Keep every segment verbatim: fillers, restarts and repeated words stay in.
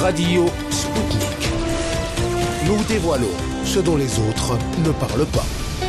Radio Sputnik. Nous dévoilons ce dont les autres ne parlent pas.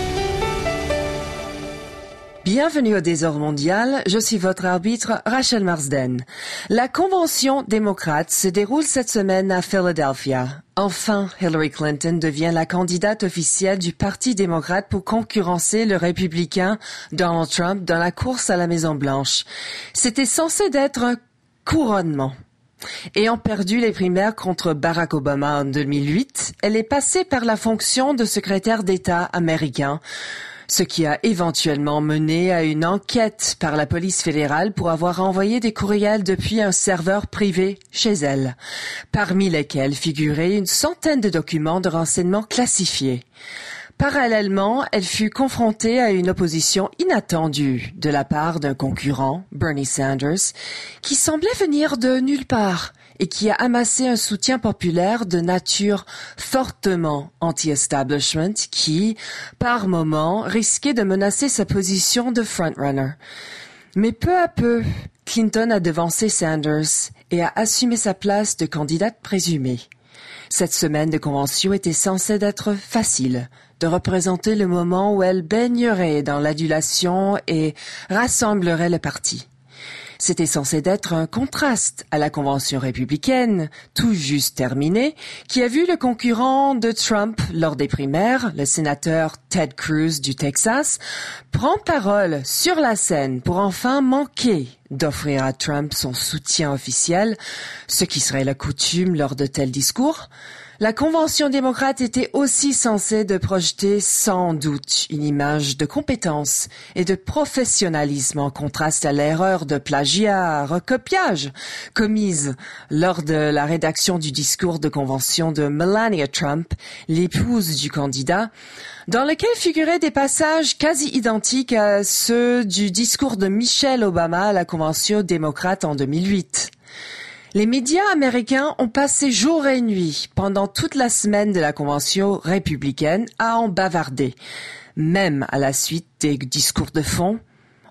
Bienvenue au Désordre mondial, je suis votre arbitre Rachel Marsden. La convention démocrate se déroule cette semaine à Philadelphia. Enfin, Hillary Clinton devient la candidate officielle du Parti démocrate pour concurrencer le républicain Donald Trump dans la course à la Maison-Blanche. C'était censé être un couronnement. Ayant perdu les primaires contre Barack Obama en deux mille huit, elle est passée par la fonction de secrétaire d'État américain, ce qui a éventuellement mené à une enquête par la police fédérale pour avoir envoyé des courriels depuis un serveur privé chez elle, parmi lesquels figuraient une centaine de documents de renseignements classifiés. Parallèlement, elle fut confrontée à une opposition inattendue de la part d'un concurrent, Bernie Sanders, qui semblait venir de nulle part et qui a amassé un soutien populaire de nature fortement anti-establishment qui, par moments, risquait de menacer sa position de frontrunner. Mais peu à peu, Clinton a devancé Sanders et a assumé sa place de candidate présumée. Cette semaine de convention était censée être facile, de représenter le moment où elle baignerait dans l'adulation et rassemblerait le parti. C'était censé être un contraste à la convention républicaine, tout juste terminée, qui a vu le concurrent de Trump lors des primaires, le sénateur Ted Cruz du Texas, prendre parole sur la scène pour enfin manquer d'offrir à Trump son soutien officiel, ce qui serait la coutume lors de tels discours. La convention démocrate était aussi censée de projeter sans doute une image de compétence et de professionnalisme en contraste à l'erreur de plagiat, recopiage commise lors de la rédaction du discours de convention de Melania Trump, l'épouse du candidat, dans lequel figuraient des passages quasi identiques à ceux du discours de Michelle Obama à la convention démocrate en deux mille huit. Les médias américains ont passé jour et nuit pendant toute la semaine de la convention républicaine à en bavarder. Même à la suite des discours de fond,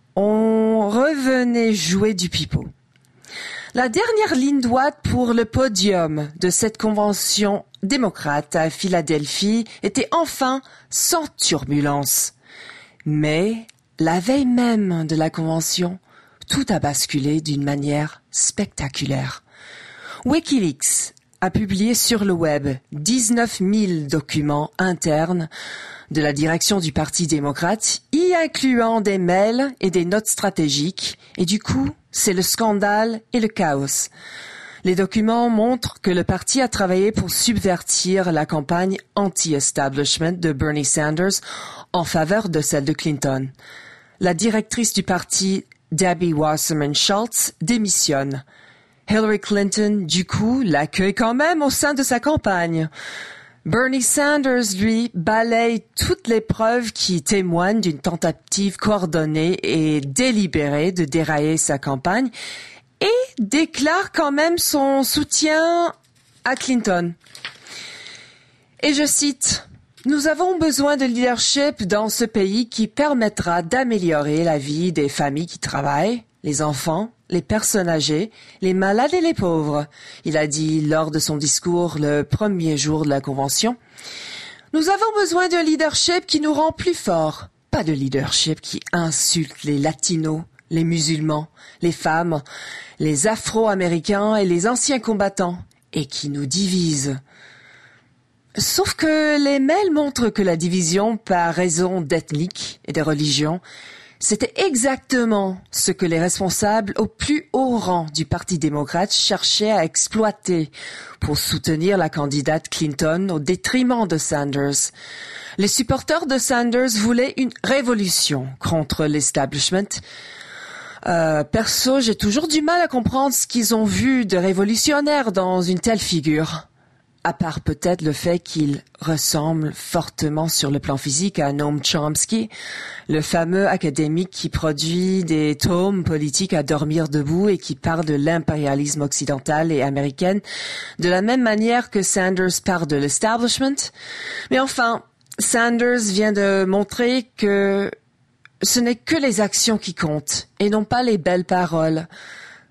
on revenait jouer du pipeau. La dernière ligne droite pour le podium de cette convention démocrate à Philadelphie était enfin sans turbulence. Mais la veille même de la convention, tout a basculé d'une manière spectaculaire. WikiLeaks a publié sur le web dix-neuf mille documents internes de la direction du Parti démocrate, y incluant des mails et des notes stratégiques, et du coup, c'est le scandale et le chaos. Les documents montrent que le parti a travaillé pour subvertir la campagne anti-establishment de Bernie Sanders en faveur de celle de Clinton. La directrice du parti, Debbie Wasserman Schultz, démissionne. Hillary Clinton, du coup, l'accueille quand même au sein de sa campagne. Bernie Sanders, lui, balaye toutes les preuves qui témoignent d'une tentative coordonnée et délibérée de dérailler sa campagne et déclare quand même son soutien à Clinton. Et je cite, « Nous avons besoin de leadership dans ce pays qui permettra d'améliorer la vie des familles qui travaillent, les enfants, les personnes âgées, les malades et les pauvres, » il a dit lors de son discours le premier jour de la convention. « Nous avons besoin d'un leadership qui nous rend plus forts, pas de leadership qui insulte les latinos, les musulmans, les femmes, les afro-américains et les anciens combattants, et qui nous divise. » Sauf que les mails montrent que la division par raison d'ethnique et de religion, c'était exactement ce que les responsables au plus haut rang du Parti démocrate cherchaient à exploiter pour soutenir la candidate Clinton au détriment de Sanders. Les supporters de Sanders voulaient une révolution contre l'establishment. Euh, perso, j'ai toujours du mal à comprendre ce qu'ils ont vu de révolutionnaire dans une telle figure. À part peut-être le fait qu'il ressemble fortement sur le plan physique à Noam Chomsky, le fameux académique qui produit des tomes politiques à dormir debout et qui parle de l'impérialisme occidental et américain de la même manière que Sanders parle de l'establishment. Mais enfin, Sanders vient de montrer que ce n'est que les actions qui comptent et non pas les belles paroles.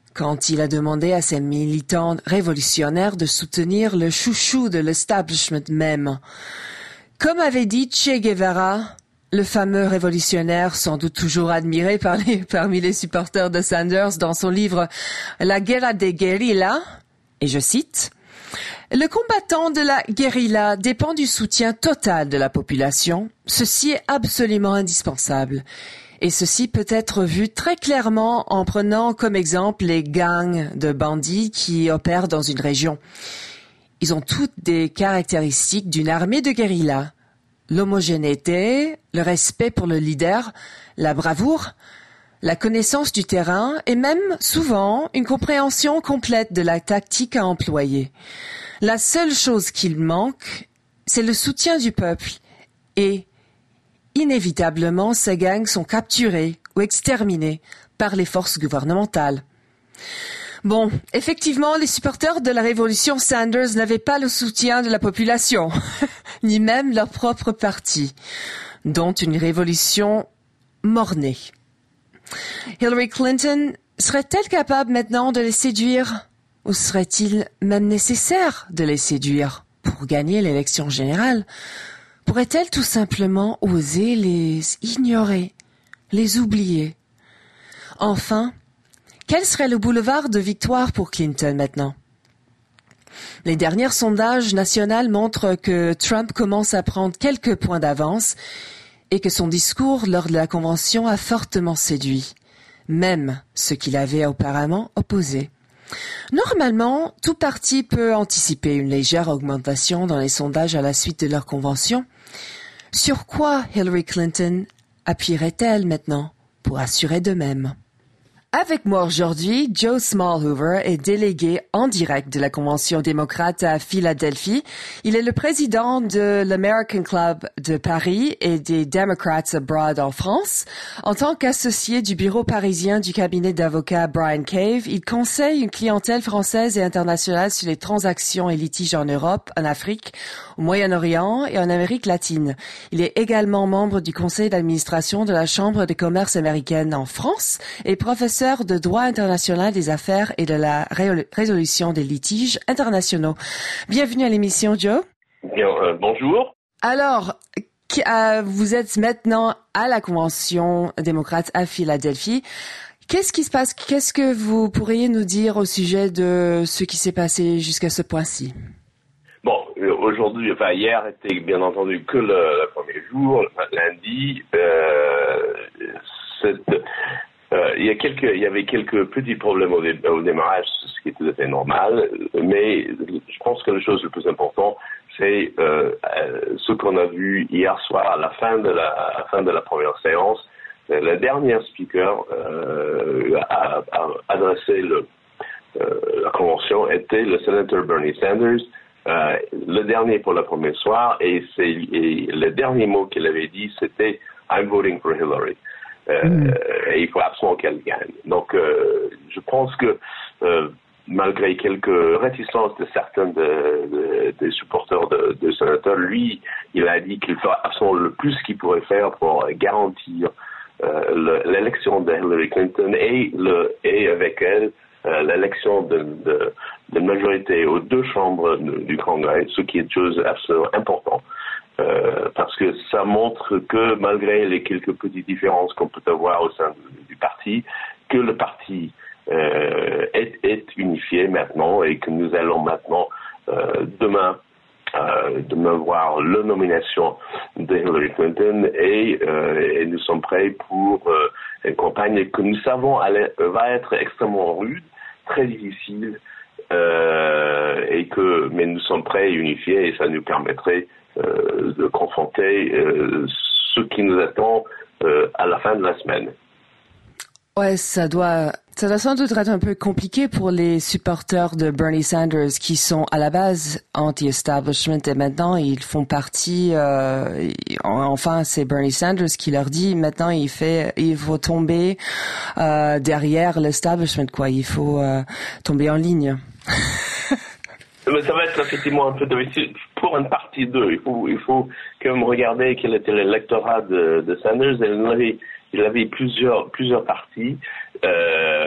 quand il a demandé à ses militants révolutionnaires de soutenir le chouchou de l'establishment même. Comme avait dit Che Guevara, le fameux révolutionnaire sans doute toujours admiré par les, parmi les supporters de Sanders dans son livre La guerra de guerrilla, et je cite, « Le combattant de la guérilla dépend du soutien total de la population. Ceci est absolument indispensable. Et ceci peut être vu très clairement en prenant comme exemple les gangs de bandits qui opèrent dans une région. Ils ont toutes des caractéristiques d'une armée de guérilla. L'homogénéité, le respect pour le leader, la bravoure, la connaissance du terrain et même, souvent, une compréhension complète de la tactique à employer. La seule chose qu'il manque, c'est le soutien du peuple et, inévitablement, ces gangs sont capturés ou exterminés par les forces gouvernementales. Bon, effectivement, les supporters de la révolution Sanders n'avaient pas le soutien de la population, ni même leur propre parti, dont une révolution mornée. Hillary Clinton serait-elle capable maintenant de les séduire, ou serait-il même nécessaire de les séduire pour gagner l'élection générale? Pourrait-elle tout simplement oser les ignorer, les oublier? Enfin, quel serait le boulevard de victoire pour Clinton maintenant? Les derniers sondages nationaux montrent que Trump commence à prendre quelques points d'avance et que son discours lors de la convention a fortement séduit, même ceux qui l'avaient auparavant opposé. Normalement, tout parti peut anticiper une légère augmentation dans les sondages à la suite de leur convention. Sur quoi Hillary Clinton appuierait-elle maintenant pour assurer de même? Avec moi aujourd'hui, Joe Smallhoover est délégué en direct de la Convention démocrate à Philadelphie. Il est le président de l'American Club de Paris et des Democrats Abroad en France. En tant qu'associé du bureau parisien du cabinet d'avocats Brian Cave, il conseille une clientèle française et internationale sur les transactions et litiges en Europe, en Afrique, au Moyen-Orient et en Amérique latine. Il est également membre du conseil d'administration de la Chambre de commerce américaine en France et professeur de droit international des affaires et de la ré- résolution des litiges internationaux. Bienvenue à l'émission, Joe. Bien, euh, bonjour. Alors, euh, vous êtes maintenant à la Convention démocrate à Philadelphie. Qu'est-ce qui se passe? Qu'est-ce que vous pourriez nous dire au sujet de ce qui s'est passé jusqu'à ce point-ci? Bon, euh, aujourd'hui, enfin hier était bien entendu que le, le premier jour, lundi. Euh, cette, euh, il y a quelques, il y avait quelques petits problèmes au, dé, au démarrage, ce qui est tout à fait normal. Mais je pense que la chose la plus importante, c'est euh, ce qu'on a vu hier soir à la fin de la, à la fin de la première séance. La dernière speaker euh, a, a adressé le, euh, la convention était le sénateur Bernie Sanders. Euh, le dernier pour le premier soir, et, c'est, et le dernier mot qu'il avait dit, c'était « I'm voting for Hillary euh, mm. ». Et il faut absolument qu'elle gagne. Donc, euh, je pense que euh, malgré quelques réticences de certains de, de, des supporters de, de sénateurs, lui, il a dit qu'il ferait absolument le plus qu'il pourrait faire pour garantir euh, le, l'élection de Hillary Clinton et, le, et avec elle, Euh, l'élection de, de, de majorité aux deux chambres de, du Congrès, ce qui est une chose absolument importante, euh, parce que ça montre que malgré les quelques petites différences qu'on peut avoir au sein du, du parti, que le parti euh, est, est unifié maintenant et que nous allons maintenant euh, demain Euh, demain voir la nomination de Hillary Clinton et, euh, et nous sommes prêts pour euh, une campagne que nous savons aller, va être extrêmement rude, très difficile, euh, et que, mais nous sommes prêts et unifiés et ça nous permettrait euh, de confronter euh, ce qui nous attend euh, à la fin de la semaine. Ouais, ça doit, ça doit sans doute être un peu compliqué pour les supporters de Bernie Sanders qui sont à la base anti-establishment et maintenant ils font partie, euh, enfin c'est Bernie Sanders qui leur dit maintenant il fait, il faut tomber euh, derrière l'establishment quoi, il faut euh, tomber en ligne. Mais ça va être effectivement un peu difficile pour une partie d'eux. Il faut, il faut quand même regarder quel était l'électorat de, de Sanders. Et il avait, il avait plusieurs, plusieurs partis. Euh,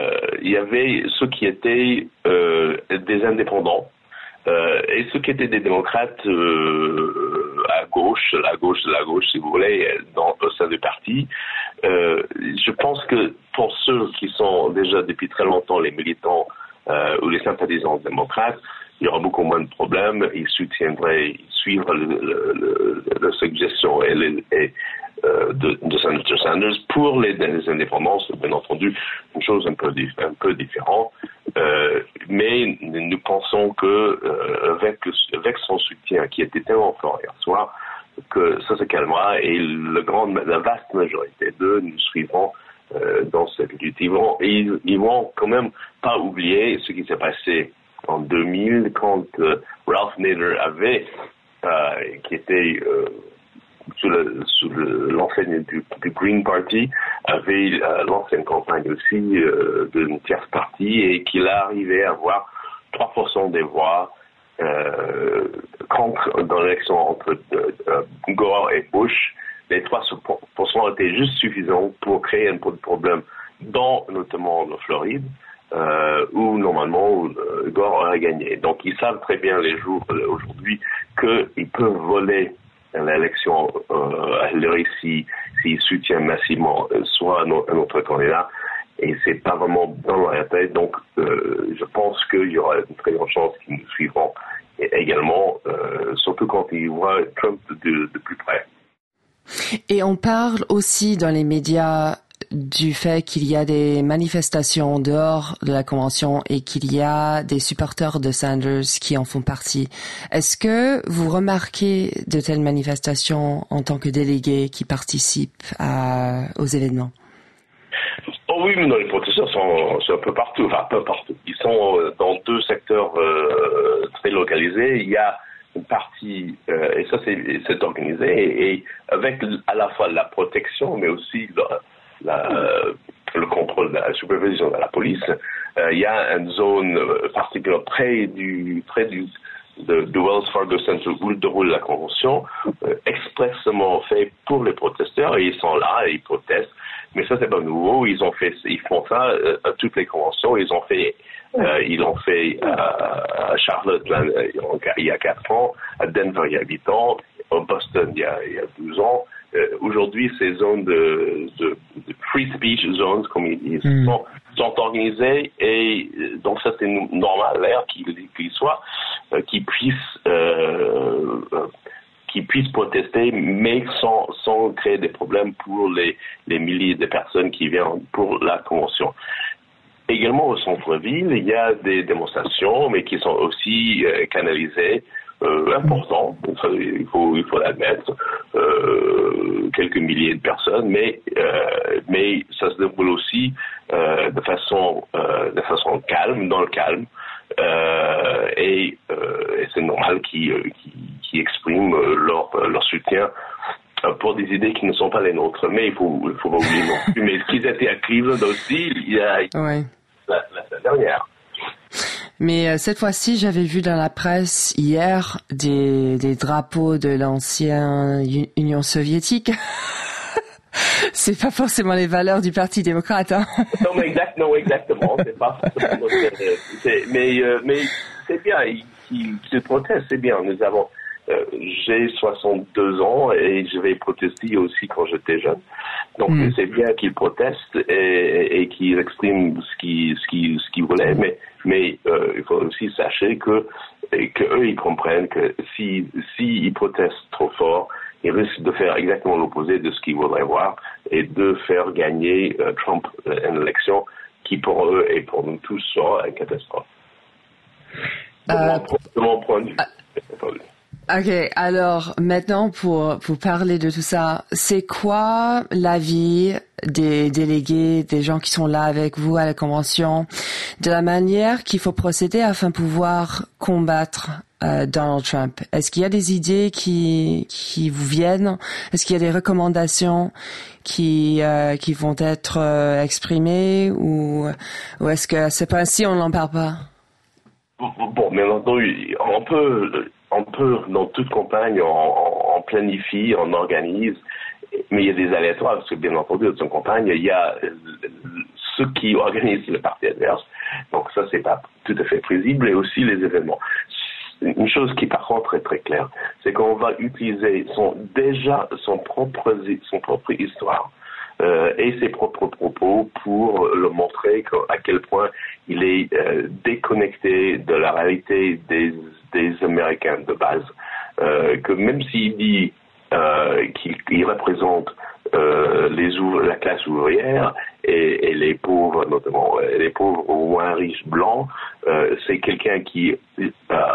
il y avait ceux qui étaient euh, des indépendants euh, et ceux qui étaient des démocrates euh, à gauche, la gauche de la gauche, si vous voulez, dans, au sein du parti. Euh, je pense que pour ceux qui sont déjà depuis très longtemps les militants euh, ou les sympathisants démocrates, il y aura beaucoup moins de problèmes. Ils soutiendraient, ils suivraient le, le, le, le suggestion et, le, et euh, de, de Senator Sanders. Pour les, les indépendants, c'est bien entendu une chose un peu, un peu différente. Euh, mais nous pensons que euh, avec, avec son soutien qui était tellement fort hier soir, que ça se calmera et le grand, la vaste majorité d'eux nous suivront euh, dans cette lutte. Ils vont, ils, ils vont quand même pas oublier ce qui s'est passé en deux mille, quand euh, Ralph Nader avait, euh, qui était euh, sous, le, sous le, l'enseigne du, du Green Party, avait euh, lancé une campagne aussi euh, d'une tierce partie et qu'il a arrivé à avoir trois pour cent des voix euh, contre, dans l'élection entre euh, euh, Gore et Bush. Les trois pour cent étaient juste suffisants pour créer un peu de problème dans notamment la Floride. Euh, où normalement euh, Gore aurait gagné. Donc ils savent très bien les jours euh, aujourd'hui qu'ils peuvent voler l'élection euh, à Hillary si, s'ils soutiennent massivement euh, soit un, un autre candidat, et c'est pas vraiment dans leur tête. Donc euh, je pense qu'il y aura une très grande chance qu'ils nous suivront et également, euh, surtout quand ils voient Trump de, de plus près. Et on parle aussi dans les médias du fait qu'il y a des manifestations dehors de la convention et qu'il y a des supporters de Sanders qui en font partie. Est-ce que vous remarquez de telles manifestations en tant que délégué qui participe à, aux événements? Oh oui, mais non, les protesteurs sont, sont un peu partout, enfin un peu partout. Ils sont dans deux secteurs euh, très localisés. Il y a une partie, euh, et ça c'est, c'est organisé, et, et avec à la fois la protection, mais aussi le, La, euh, le contrôle de la supervision de la police, euh, il y a une zone euh, particulière près du près du de, de Wells Fargo Center où déroule la convention, euh, expressément fait pour les protesteurs, et ils sont là et ils protestent. Mais ça c'est pas nouveau, ils ont fait, ils font ça euh, à toutes les conventions. Ils ont fait, euh, ils l'ont fait à, à Charlotte là, il y a quatre ans, à Denver il y a huit ans, à Boston il y a, il y a douze ans. Euh, aujourd'hui, ces zones de, de, de free speech zones, comme ils disent, mm. sont, sont organisées, et euh, donc ça c'est normal, l'air qu'il, qu'il soit, euh, qu'ils puissent, euh, euh, qu'ils puissent protester, mais sans, sans créer des problèmes pour les, les milliers de personnes qui viennent pour la convention. Également au centre-ville, il y a des démonstrations, mais qui sont aussi euh, canalisées. Euh, important, il faut, il faut l'admettre, euh, quelques milliers de personnes, mais, euh, mais ça se déroule aussi euh, de façon, euh, de façon calme, dans le calme, euh, et, euh, et c'est normal qu'ils, qu'ils, qu'ils expriment leur, leur soutien pour des idées qui ne sont pas les nôtres. Mais il faut, il faut pas oublier non plus. Mais ce qu'ils étaient à Cleveland aussi, il y a ouais. la, la semaine dernière. Mais euh, cette fois-ci, j'avais vu dans la presse hier des, des drapeaux de l'ancienne U- Union soviétique. C'est pas forcément les valeurs du Parti démocrate, hein. Non, mais exact, non, exactement. C'est pas forcément. C'est, mais, euh, mais c'est bien. Ils, ils, ils protestent, c'est bien. Nous avons. Euh, j'ai soixante-deux ans et je vais protester aussi quand j'étais jeune. Donc mm. c'est bien qu'ils protestent et, et qu'ils expriment ce qu'ils, ce qu'ils, ce qu'ils voulaient, mais, mais euh, il faut aussi sachez que, que eux ils comprennent que si, si ils protestent trop fort, ils risquent de faire exactement l'opposé de ce qu'ils voudraient voir et de faire gagner euh, Trump euh, une élection qui pour eux et pour nous tous sera une catastrophe. De, euh, mon, de mon point de vue. Euh, Ok, alors maintenant pour pour parler de tout ça, c'est quoi l'avis des délégués, des gens qui sont là avec vous à la convention, de la manière qu'il faut procéder afin de pouvoir combattre euh, Donald Trump? Est-ce qu'il y a des idées qui qui vous viennent? Est-ce qu'il y a des recommandations qui euh, qui vont être euh, exprimées, ou ou est-ce que c'est pas ainsi, on n'en parle pas? Bon, mais entendu, on peut On peut, dans toute campagne, on, on, on planifie, on organise, mais il y a des aléatoires, parce que bien entendu, dans une campagne, il y a ceux qui organisent le parti adverse. Donc ça, c'est pas tout à fait prévisible, et aussi les événements. Une chose qui par contre est très claire, c'est qu'on va utiliser son, déjà son propre, son propre histoire euh, et ses propres propos pour le montrer à quel point il est euh, déconnecté de la réalité des, des Américains de base. Euh, que même s'il dit euh, qu'il, qu'il représente euh, les ouv- la classe ouvrière et, et les pauvres, notamment les pauvres ou moins riches blancs, euh, c'est quelqu'un qui, euh,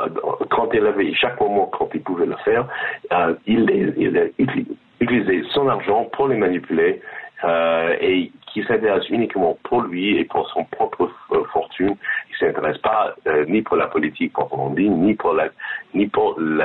quand il avait, chaque moment quand il pouvait le faire, euh, il, il a utilisé son argent pour les manipuler, euh, et qui s'intéresse uniquement pour lui et pour son propre euh, fortune. Il s'intéresse pas euh, ni pour la politique proprement dit, ni pour la, ni pour la,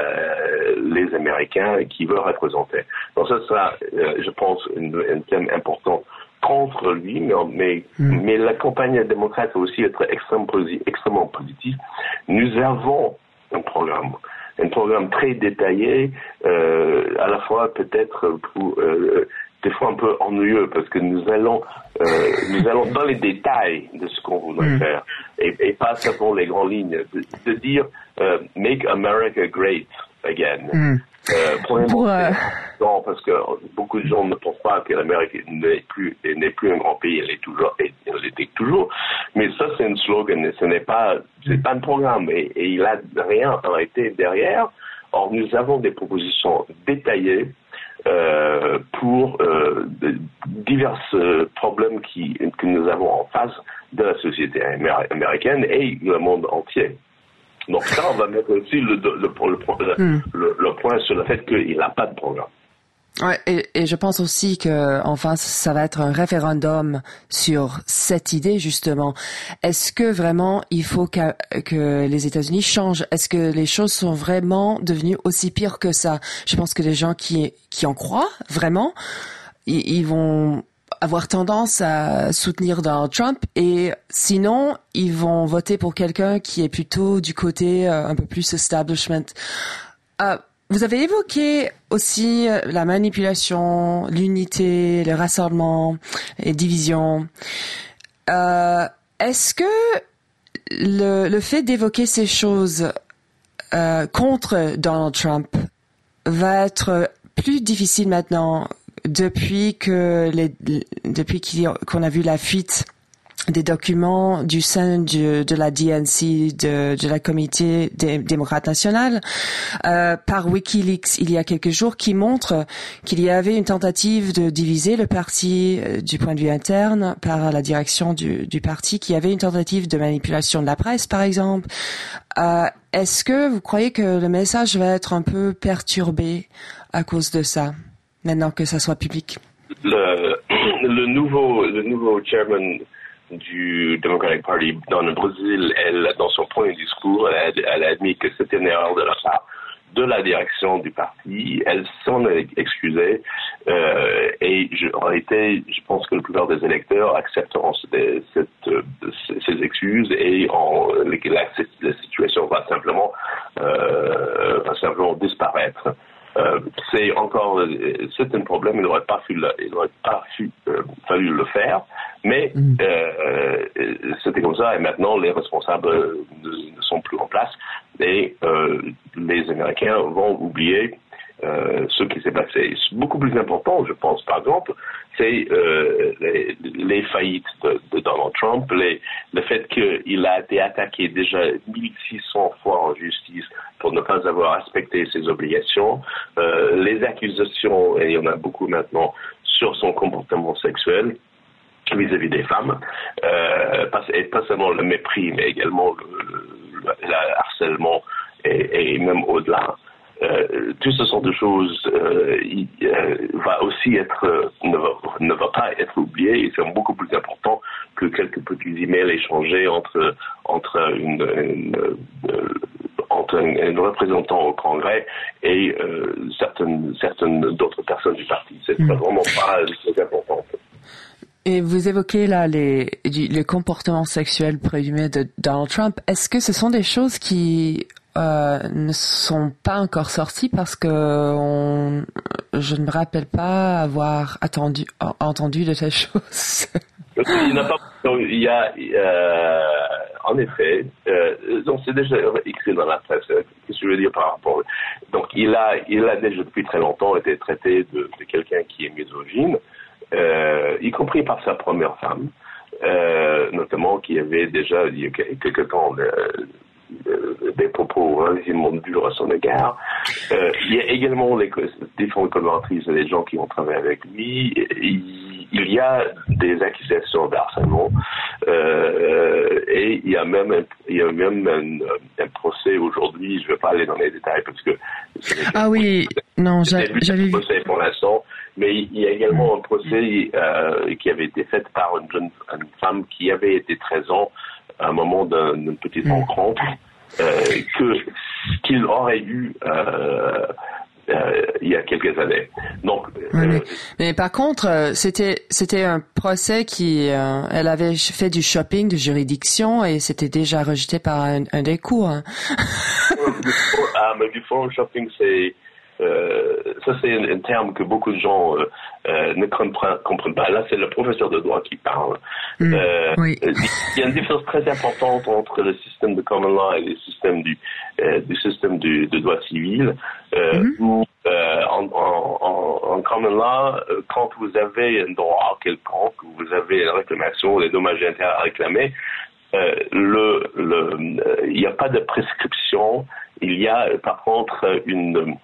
les Américains qu'il veut représenter. Donc ça sera, euh, je pense, un thème important contre lui, mais, mais, mm. mais la campagne démocrate va aussi être extrêmement, extrêmement positive. Nous avons un programme, un programme très détaillé, euh, à la fois peut-être pour, euh, des fois un peu ennuyeux, parce que nous allons, euh, nous allons dans les détails de ce qu'on voudrait mm. faire, et, et pas seulement les grandes lignes, de, de dire euh, Make America Great Again. Mm. Euh, pour, euh... Non, parce que beaucoup de gens ne pensent pas que l'Amérique n'est plus, n'est plus un grand pays, elle est toujours, elle l'était toujours. Mais ça, c'est un slogan, ce n'est pas, c'est pas un programme, et, et il a rien arrêté derrière. Or, nous avons des propositions détaillées euh, pour euh, divers euh, problèmes qui, que nous avons en face de la société américaine et le monde entier. Donc ça, on va mettre aussi le, le, le, le, mm. le, le point sur le fait qu'il n'a pas de programme. Ouais, et, et je pense aussi que enfin ça va être un référendum sur cette idée justement. Est-ce que vraiment il faut que, que les États-Unis changent? Est-ce que les choses sont vraiment devenues aussi pires que ça? Je pense que les gens qui qui en croient vraiment, ils, ils vont avoir tendance à soutenir Donald Trump, et sinon ils vont voter pour quelqu'un qui est plutôt du côté euh, un peu plus establishment. Euh, vous avez évoqué aussi la manipulation, l'unité, le rassemblement, les divisions. Euh, est-ce que le, le fait d'évoquer ces choses euh, contre Donald Trump va être plus difficile maintenant depuis que les, depuis qu'on a vu la fuite des documents du sein de, de la D N C, de, de la Comité des démocrates nationales, euh, par WikiLeaks il y a quelques jours, qui montre qu'il y avait une tentative de diviser le parti euh, du point de vue interne par la direction du, du parti, qu'il y avait une tentative de manipulation de la presse, par exemple. Euh, est-ce que vous croyez que le message va être un peu perturbé à cause de ça, maintenant que ça soit public? Le, le nouveau, le nouveau chairman du Democratic Party dans le Brésil, elle, dans son premier discours, elle, elle a admis que c'était une erreur de la part de la direction du parti. Elle s'en est excusée, euh, et je, en réalité, je pense que la plupart des électeurs accepteront cette, cette, ces excuses, et en, la, la situation va simplement, euh, va simplement disparaître. Euh, c'est encore, c'est un problème, il n'aurait pas, fu, il n'aurait pas fu, euh, fallu le faire, mais mm. euh, c'était comme ça, et maintenant les responsables ne, ne sont plus en place, et euh, les Américains vont oublier euh, ce qui s'est passé. Beaucoup plus important, je pense, par exemple, c'est euh, les, les faillites de, de Donald Trump, les, le fait qu'il a été attaqué déjà mille six cents fois en justice pour ne pas avoir respecté ses obligations, euh, les accusations, et il y en a beaucoup maintenant, sur son comportement sexuel vis-à-vis des femmes, euh, pas, et pas seulement le mépris, mais également le, le, le harcèlement, et, et même au-delà. Euh, tout ce sont des choses euh, il, euh, va aussi être euh, ne, va, ne va pas être oublié, et c'est beaucoup plus important que quelques petits emails échangés entre entre une, une euh, entre un, un représentant au Congrès et euh, certaines certaines d'autres personnes du parti. C'est mmh. vraiment pas très important. Et vous évoquez là les le comportement sexuel présumé de Donald Trump. Est-ce que ce sont des choses qui Euh, ne sont pas encore sortis, parce que on, je ne me rappelle pas avoir attendu, entendu de telles choses. Il n'y a pas. Donc, il y a, euh, en effet, euh, donc c'est déjà écrit dans la presse. Qu'est-ce que je veux dire par rapport? Donc, il a, il a déjà depuis très longtemps été traité de, de quelqu'un qui est misogyne, euh, y compris par sa première femme, euh, notamment qui avait déjà il y a quelque temps de, de, des propos relativement durs à son égard. Euh, il y a également les différentes collaboratrices et les gens qui ont travaillé avec lui. Il, il y a des accusations d'harcèlement euh, et il y a même un, il y a même un, un procès aujourd'hui. Je ne vais pas aller dans les détails parce que ah oui, non, j'avais vu procès pour l'instant, mais il y a également un procès euh, qui avait été fait par une jeune une femme qui avait été treize ans à un moment d'une petite rencontre euh, que qu'il aurait eu euh, Euh, il y a quelques années. Donc, oui, euh, mais, mais par contre, euh, c'était c'était un procès qui, euh, elle avait fait du shopping de juridiction et c'était déjà rejeté par un, un des cours. Hein. ah, mais du forum shopping, c'est euh, ça, c'est un, un terme que beaucoup de gens euh, euh, ne comprennent, comprennent pas. Là, c'est le professeur de droit qui parle. Mmh, euh, oui. Il y a une différence très importante entre le système de common law et le système du, euh, du système du, de droit civil. Euh, mmh. Où, euh, en, en, en, en common law, euh, quand vous avez un droit quelconque, vous avez une réclamation, des dommages intérêts à réclamer, euh, le, le, il n'y a pas de prescription. Il y a, par contre, une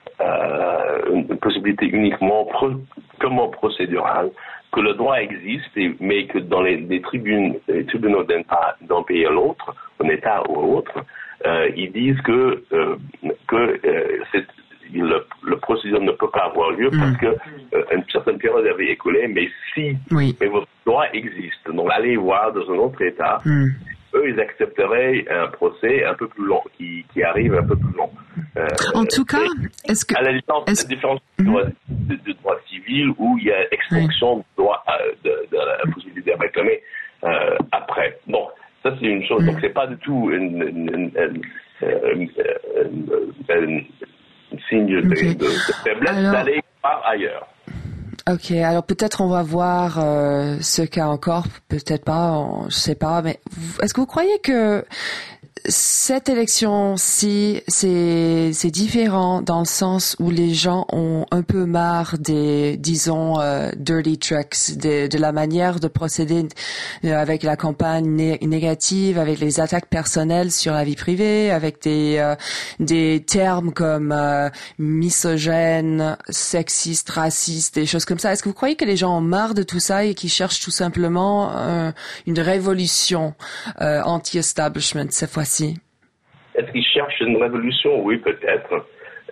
Euh, une possibilité uniquement pro, purement procédurale, que le droit existe, et, mais que dans les, les, tribunes, les tribunaux d'un, d'un pays à l'autre, d'un État ou à l'autre, euh, ils disent que, euh, que euh, c'est, le, le procédure ne peut pas avoir lieu mmh. parce que euh, une certaine période avait écoulé, mais si oui. mais votre droit existe, donc allez voir dans un autre État, mmh. eux, ils accepteraient un procès un peu plus long, qui, qui arrive un peu plus long. Euh, en tout cas, est-ce que... À la différence, la différence du droit, de, de droit civil où il y a extinction oui. du droit euh, de, de la possibilité de réclamer euh, après. Bon, ça c'est une chose. Mm. Donc c'est pas du tout une, une, une, une, une, une, une signe de, okay. de, de faiblesse alors... d'aller voir ailleurs. Ok, alors peut-être on va voir euh, ce cas encore, peut-être pas, on, je sais pas, mais est-ce que vous croyez que cette élection-ci, c'est c'est différent dans le sens où les gens ont un peu marre des, disons, euh, dirty tricks, de, de la manière de procéder avec la campagne né- négative, avec les attaques personnelles sur la vie privée, avec des euh, des termes comme euh, misogyne, sexiste, raciste, des choses comme ça. Est-ce que vous croyez que les gens ont marre de tout ça et qu'ils cherchent tout simplement euh, une révolution euh, anti-establishment cette fois-ci? Est-ce qu'ils cherchent une révolution? Oui, peut-être.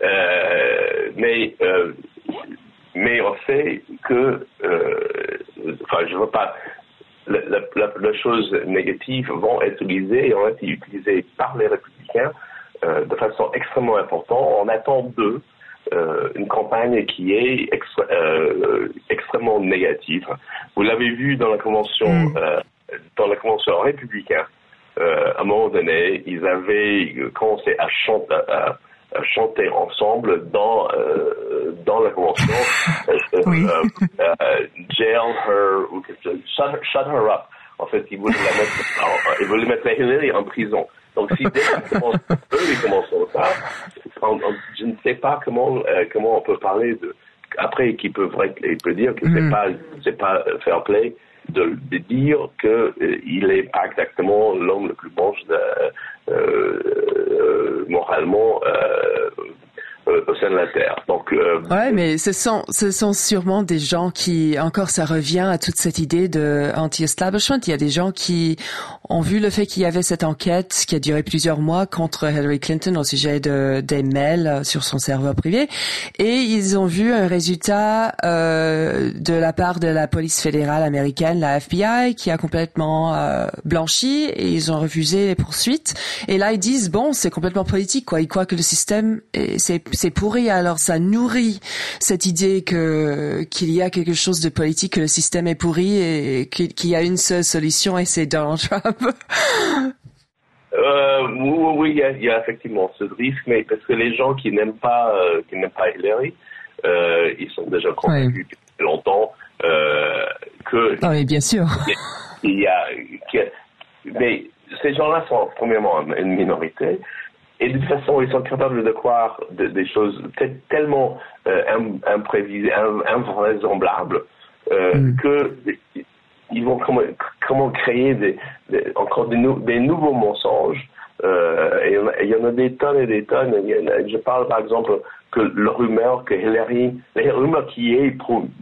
Euh, mais, euh, mais on sait que, euh, enfin, je ne veux pas, la, la, la chose négative vont être utilisées et ont été utilisées par les républicains euh, de façon extrêmement importante. On attend d'eux euh, une campagne qui est extra, euh, extrêmement négative. Vous l'avez vu dans la convention, mmh. euh, dans la convention républicaine. Euh, à un moment donné, ils avaient commencé à chanter, à, à chanter ensemble dans euh, dans la convention. Oui. euh, euh, jail her, shut, shut her up. En fait, ils voulaient la mettre, en, ils voulaient mettre la Hillary en prison. Donc, si dès qu'ils commencent, eux, ils commencent ça, on, on, je ne sais pas comment euh, comment on peut parler de après qu'ils peuvent ils peuvent dire que mm. c'est pas c'est pas fair play. De, de dire qu'il euh, n'est pas exactement l'homme le plus proche de, euh, euh, moralement euh, euh, au sein de la Terre. Donc, euh, ouais, mais ce sont, ce sont sûrement des gens qui, encore ça revient à toute cette idée de anti-establishment. Il y a des gens qui ont vu le fait qu'il y avait cette enquête qui a duré plusieurs mois contre Hillary Clinton au sujet de, des mails sur son serveur privé. Et ils ont vu un résultat euh, de la part de la police fédérale américaine, la F B I, qui a complètement euh, blanchi et ils ont refusé les poursuites. Et là, ils disent, bon, c'est complètement politique, quoi. Ils croient que le système, est, c'est, c'est pourri. Alors, ça nourrit cette idée que qu'il y a quelque chose de politique, que le système est pourri et qu'il y a une seule solution et c'est Donald Trump. Euh, oui, oui, il y, a, il y a effectivement ce risque, mais parce que les gens qui n'aiment pas, euh, qui n'aiment pas Hillary, euh, ils sont déjà convaincus oui. depuis longtemps euh, que... Ah oui, bien sûr. Il y a, que, mais ces gens-là sont premièrement une minorité, et de toute façon, ils sont capables de croire de, des choses t- tellement euh, imprévisibles, invraisemblables, euh, mm. que ils vont comment, comment créer des, des, encore des, nou- des nouveaux mensonges. Euh, et il y en a des tonnes et des tonnes. Il y en a, je parle par exemple que le rumeur que Hillary, les rumeurs qui est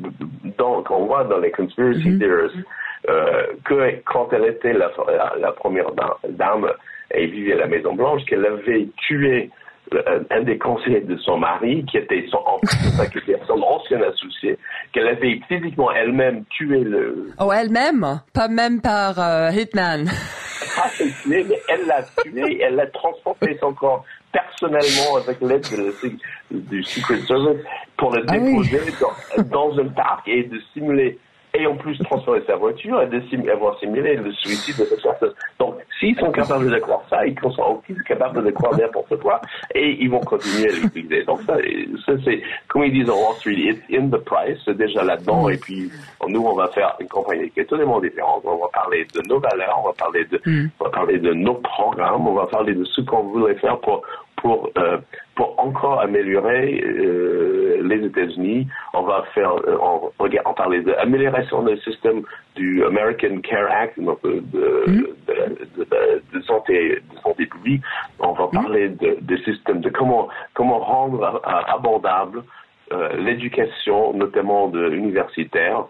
dans, qu'on voit dans les conspiracy mm-hmm. theories, euh, que quand elle était la, la, la première dame, elle vivait à la Maison Blanche, qu'elle avait tué un des conseillers de son mari, qui était son, qui était son ancien associé, qu'elle avait physiquement elle-même tué le... Oh, elle-même? Pas même par euh, Hitman? Pas tué, mais elle l'a tué, elle l'a transporté son corps personnellement avec l'aide de, du Secret Service pour le déposer ah oui. dans, dans un parc et de simuler, et en plus transformer sa voiture et de sim, avoir simulé le suicide de cette personne. Donc, s'ils sont capables de croire ça, ils sont aussi capables de croire n'importe quoi et ils vont continuer à l'utiliser. Donc ça, ça c'est, comme ils disent en Wall Street, it's in the price, c'est déjà là-dedans. Et puis, nous, on va faire une campagne qui est totalement différente. On va parler de nos valeurs, on va parler de, mm. on va parler de nos programmes, on va parler de ce qu'on voudrait faire pour pour euh, pour encore améliorer euh, les États-Unis. On va faire, euh, on, on parler de amélioration du système du American Care Act, donc de, de, mm. de, de, de, de santé de santé publique. On va parler mm. de, de système, de comment comment rendre abordable Euh, l'éducation, notamment de universitaire,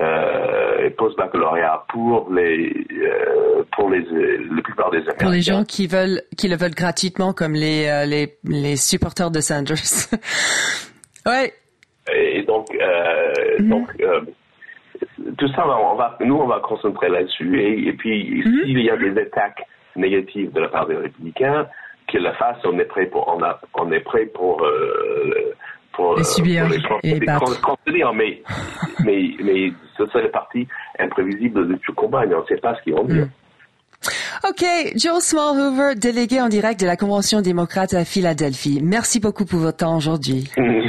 euh, post-baccalauréat pour les euh, pour les la plupart des Américains. Pour les gens qui veulent qui le veulent gratuitement, comme les euh, les les supporters de Sanders. Ouais. Et donc euh, mm-hmm. donc euh, tout ça, on va nous on va concentrer là-dessus et, et puis mm-hmm. s'il y a des attaques négatives de la part des républicains, qu'ils le fassent, on est prêt pour on a on est prêt pour euh, Pour, les subir pour les, et battre. Contenir, mais, mais, mais ce sont les parties imprévisibles de tout combat, mais on ne sait pas ce qu'ils vont dire. Mm. OK. Joe Smallhoover, délégué en direct de la Convention démocrate à Philadelphie. Merci beaucoup pour votre temps aujourd'hui.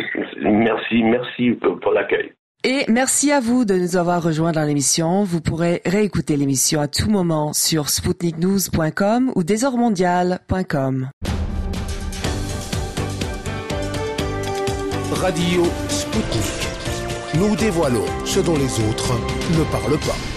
Merci, merci pour, pour l'accueil. Et merci à vous de nous avoir rejoints dans l'émission. Vous pourrez réécouter l'émission à tout moment sur sputnik news point com ou desormondial point com. Radio Sputnik. Nous dévoilons ce dont les autres ne parlent pas.